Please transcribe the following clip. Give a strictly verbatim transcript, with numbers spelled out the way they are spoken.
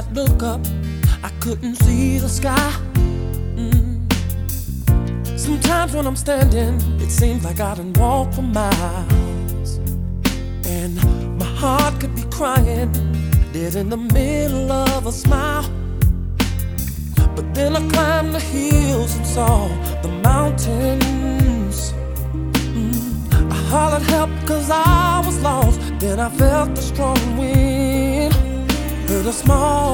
I'd look up, I couldn't see the sky. Mm. Sometimes when I'm standing, it seems like I done walked for miles, and my heart could be crying dead in the middle of a smile. But then I climbed the hills and saw the mountains. mm. I hollered help cause I was lost. Then I felt the strong wind, heard a small